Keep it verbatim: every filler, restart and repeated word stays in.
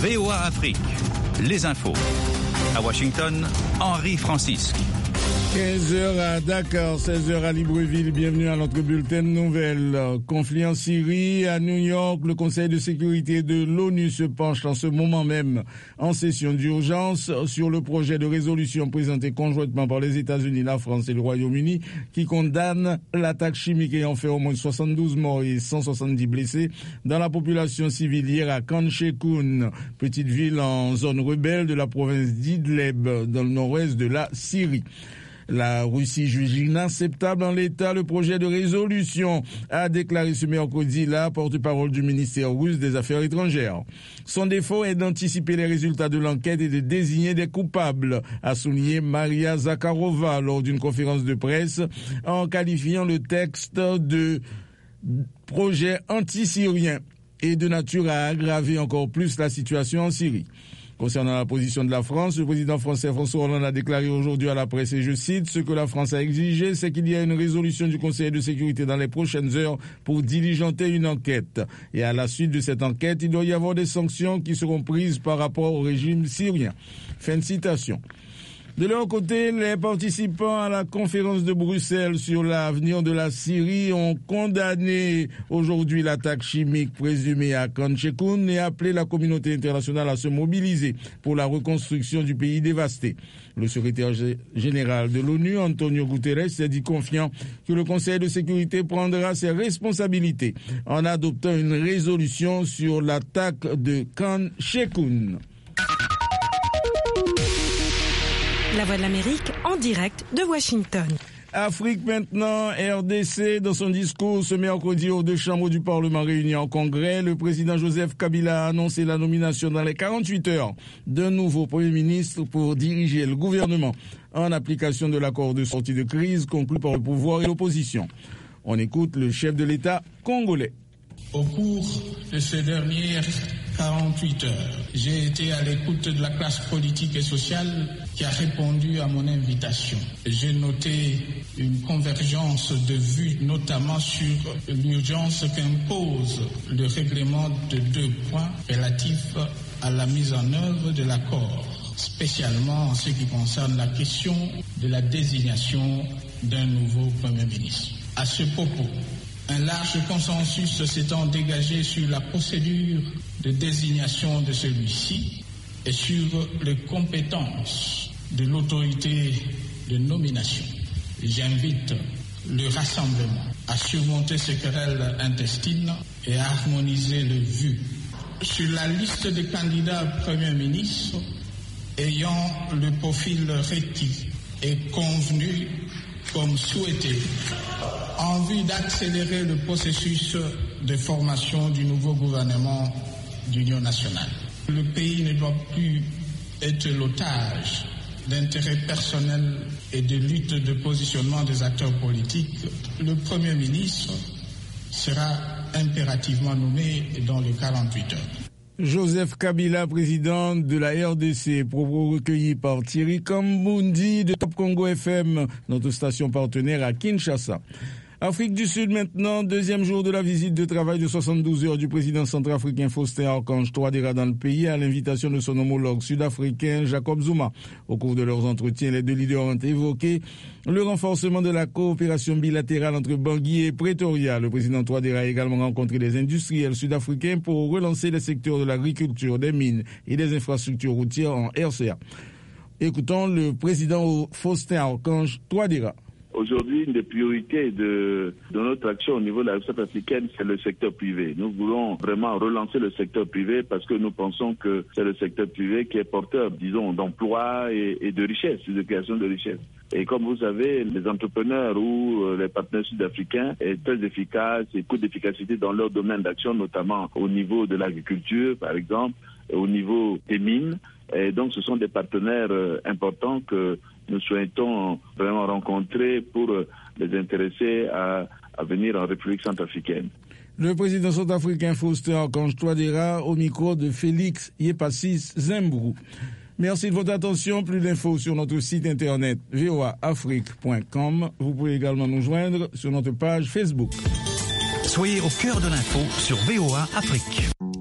V O A Afrique, les infos. À Washington, Henri Francisque. quinze heures à Dakar, seize heures à Libreville. Bienvenue à notre bulletin de nouvelles. Conflit en Syrie, à New York, le Conseil de sécurité de l'ONU se penche en ce moment même en session d'urgence sur le projet de résolution présenté conjointement par les États-Unis, la France et le Royaume-Uni qui condamne l'attaque chimique ayant fait au moins soixante-douze morts et cent soixante-dix blessés dans la population civile hier à Khan Sheikhoun, petite ville en zone rebelle de la province d'Idlib dans le nord-ouest de la Syrie. La Russie juge inacceptable en l'état le projet de résolution, a déclaré ce mercredi la porte-parole du ministère russe des Affaires étrangères. Son défaut est d'anticiper les résultats de l'enquête et de désigner des coupables, a souligné Maria Zakharova lors d'une conférence de presse en qualifiant le texte de projet anti-syrien et de nature à aggraver encore plus la situation en Syrie. Concernant la position de la France, le président français François Hollande a déclaré aujourd'hui à la presse, et je cite, « Ce que la France a exigé, c'est qu'il y ait une résolution du Conseil de sécurité dans les prochaines heures pour diligenter une enquête. Et à la suite de cette enquête, il doit y avoir des sanctions qui seront prises par rapport au régime syrien. » Fin de citation. De leur côté, les participants à la conférence de Bruxelles sur l'avenir de la Syrie ont condamné aujourd'hui l'attaque chimique présumée à Khan Sheikhoun et appelé la communauté internationale à se mobiliser pour la reconstruction du pays dévasté. Le secrétaire général de l'ONU, Antonio Guterres, s'est dit confiant que le Conseil de sécurité prendra ses responsabilités en adoptant une résolution sur l'attaque de Khan Sheikhoun. La Voix de l'Amérique en direct de Washington. Afrique maintenant, R D C, dans son discours ce mercredi aux deux chambres du Parlement réunies en congrès, le président Joseph Kabila a annoncé la nomination dans les quarante-huit heures d'un nouveau Premier ministre pour diriger le gouvernement en application de l'accord de sortie de crise conclu par le pouvoir et l'opposition. On écoute le chef de l'État congolais. Au cours de ces dernières quarante-huit heures, j'ai été à l'écoute de la classe politique et sociale qui a répondu à mon invitation. J'ai noté une convergence de vues, notamment sur l'urgence qu'impose le règlement de deux points relatifs à la mise en œuvre de l'accord, spécialement en ce qui concerne la question de la désignation d'un nouveau Premier ministre. À ce propos, un large consensus s'étant dégagé sur la procédure de désignation de celui-ci et sur les compétences de l'autorité de nomination. J'invite le Rassemblement à surmonter ces querelles intestines et à harmoniser les vues. Sur la liste des candidats Premier ministre ayant le profil requis et convenu comme souhaité, en vue d'accélérer le processus de formation du nouveau gouvernement d'union nationale. Le pays ne doit plus être l'otage d'intérêts personnels et de lutte de positionnement des acteurs politiques. Le Premier ministre sera impérativement nommé dans les quarante-huit heures. Joseph Kabila, président de la R D C, propos recueillis par Thierry Kambundi de Top Congo F M, notre station partenaire à Kinshasa. Afrique du Sud maintenant, deuxième jour de la visite de travail de soixante-douze heures du président centrafricain Faustin Archange Touadéra dans le pays à l'invitation de son homologue sud-africain Jacob Zuma. Au cours de leurs entretiens, les deux leaders ont évoqué le renforcement de la coopération bilatérale entre Bangui et Pretoria. Le président Touadéra a également rencontré des industriels sud-africains pour relancer les secteurs de l'agriculture, des mines et des infrastructures routières en R C A. Écoutons le président Faustin Archange Touadéra. Aujourd'hui, une des priorités de, de notre action au niveau de la République africaine, c'est le secteur privé. Nous voulons vraiment relancer le secteur privé parce que nous pensons que c'est le secteur privé qui est porteur, disons, d'emplois et, et de richesses, de création de richesses. Et comme vous savez, les entrepreneurs ou les partenaires sud-africains sont très efficaces et coûtent d'efficacité dans leur domaine d'action, notamment au niveau de l'agriculture, par exemple, et au niveau des mines. Et donc, ce sont des partenaires importants que nous souhaitons vraiment rencontrer pour les intéresser à, à venir en République centrafricaine. Le président centrafricain Faustin Archange Touadéra au micro de Félix Yepassis Zembrou. Merci de votre attention. Plus d'infos sur notre site internet v o a afrique point com. Vous pouvez également nous joindre sur notre page Facebook. Soyez au cœur de l'info sur V O A Afrique.